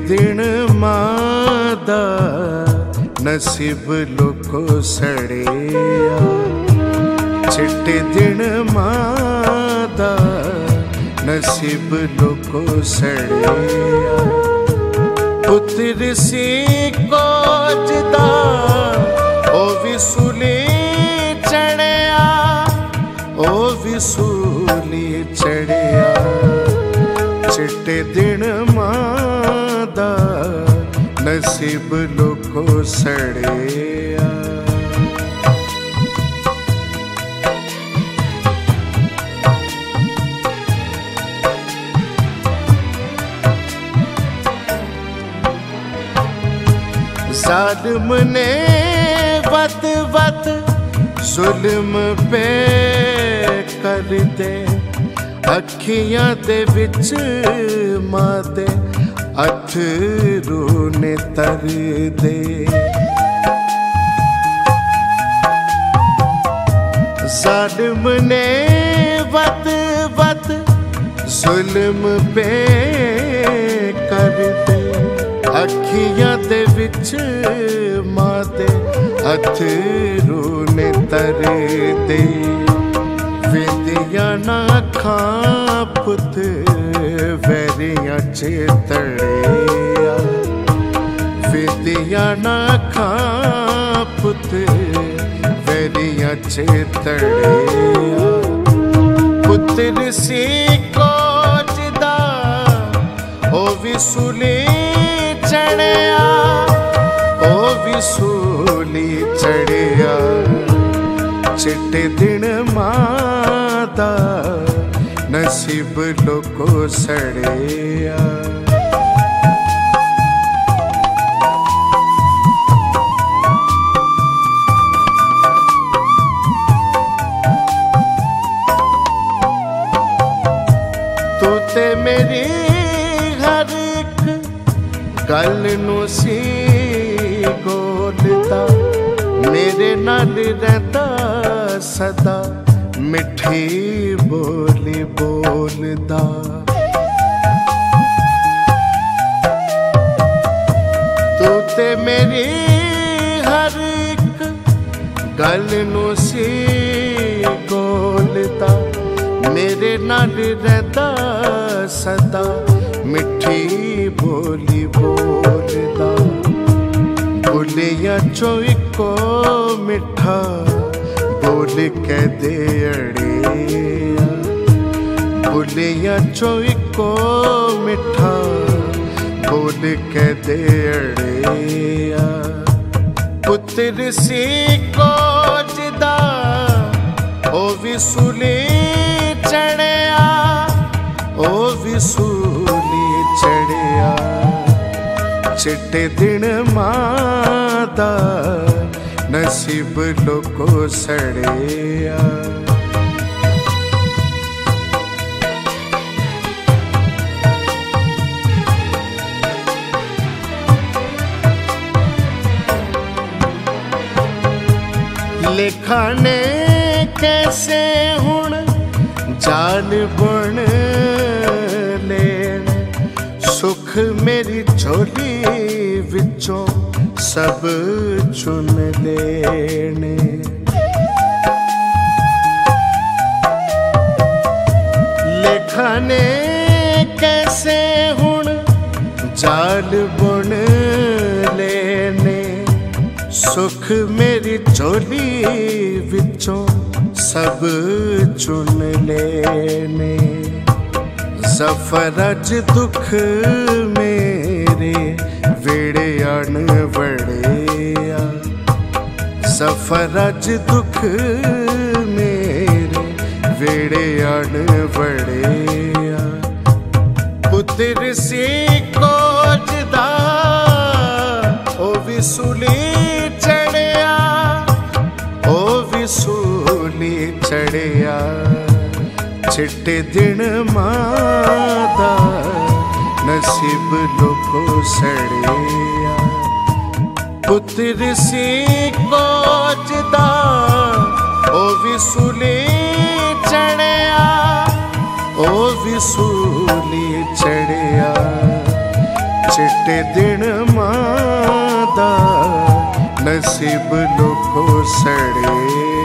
दिन मां दा नसीब लोको सड़िया, चिट्टे दिन मां दा नसीब लोको सड़िया। पुत्र सी कोजदा ओ भी सूली चढ़िया, ओ भी सूली चढ़िया। चिट्टे दिन मां दा नसीब लोको सड़िया। ज़ालिम ने वत वत जुल्म पे कर दे, अखियां दे विच मां दे अथरू ने तर दे। ज़ालिम ने वत वत जुल्म पे कर दे, अखियां दे विच मां दे अथरू ने तर दे। विंदियां ना खां पुत वैरियां चेतड़िया, विंदियां ना खां पुत वैरियां चेतड़िया। पुत्र सी कोजदा ओ भी सूली चढ़िया, ओ भी सूली चढ़िया। चिट्टे दिन मां दा नसीब लोको सड़िया। तू ते मेरी हर एक गल नू सी गोलदा, मेरे नाल रहंदा सदा मिठी बोली बोलदा। तू ते मेरी हर एक गल नू सी गोलदा, मेरे नाल रहंदा सदा मिठी बोली बोलदा। बोलिया चो इको मिठा बोल के दे अड़िया, बोलिया चो इको मिठा बोल के दे अड़िया। पुत्र सी कोजदा ओ भी सूली चढ़िया, ओ भी सूली चढ़िया। चिट्टे दिन मां दा नसीब लोको सड़िया। लेखाने कैसे हुण जाल बुन लेन, सुख मेरी झोली विचों सब चुन लेने। लेखाने कैसे हुण जाल बुन लेने, सुख मेरी झोली विचों सब चुन लेने। ज़फ़र अज दुख मेरे वेड़े आन वड़िया, ज़फ़र अज दुख मेरे वेड़े आन वड़िया। पुत्र सी कोजदा ओ भी सूली चढ़िया, ओ भी सूली चढ़िया। चिट्टे दिन मां दा नसीब लोको सड़िया। पुत्र सी कोजदा ओ भी सूली चढ़िया, ओ भी सूली चढ़िया। चिट्टे दिन मादा नसीब लोको सड़े।